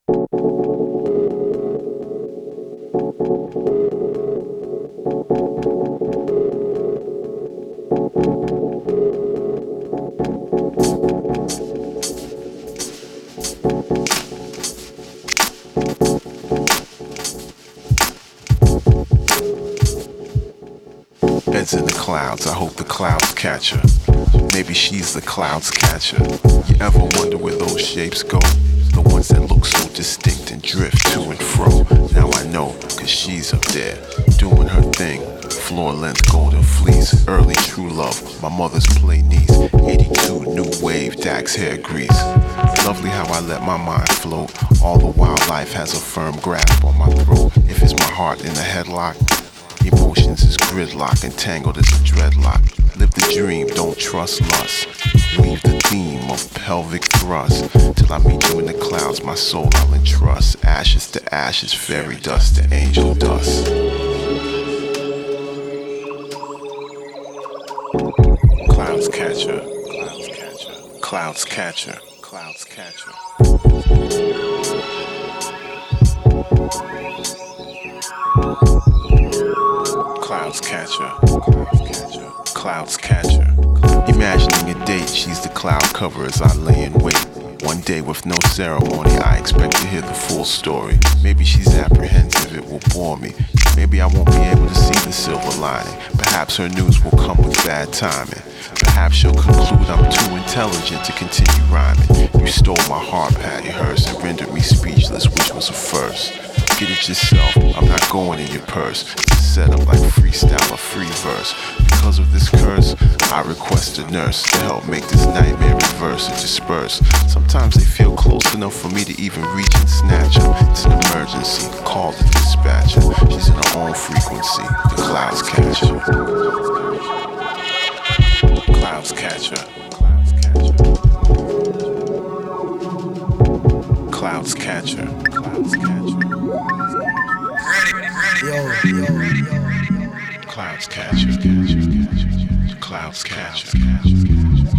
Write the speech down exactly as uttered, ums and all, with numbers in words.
Heads in the clouds, I hope the clouds catch her. Maybe she's the clouds catcher. You ever wonder where those shapes go? The ones that look so distinct and drift to and fro. Now I know, cause she's up there, doing her thing. Floor length golden fleece, early true love, my mother's play niece. eighty-two new wave, Dax hair grease. Lovely how I let my mind float. All the while life has a firm grasp on my throat. If it's my heart in a headlock, emotions is gridlock, entangled as a dreadlock. Live the dream, don't trust lust. Weave the theme of pelvic thrust. Till I meet you in the clouds, my soul I'll entrust. Ashes to ashes, fairy dust to angel dust. Clouds catcher, clouds catcher, clouds catcher, clouds catcher. Clouds catcher, clouds catcher, clouds catcher. Imagining a date, she's the cloud cover as I lay in wait. One day with no ceremony, I expect to hear the full story. Maybe she's apprehensive, it will bore me. Maybe I won't be able to see the silver lining. Perhaps her news will come with bad timing. Perhaps she'll conclude I'm too intelligent to continue rhyming. You stole my heart, Patty Hearst, and rendered me speechless, which was a first. Get it yourself, I'm not going in your purse. It's set up like freestyle or free verse. Because of this curse, I request a nurse to help make this nightmare reverse and disperse. Sometimes they feel close enough for me to even reach and snatch her. It's an emergency, call the dispatcher. She's in her own frequency, the clouds catch her. Clouds catch her. Clouds catch her. Clouds catch her. Yo, yo, yo. Clouds catch her. Clouds catch her.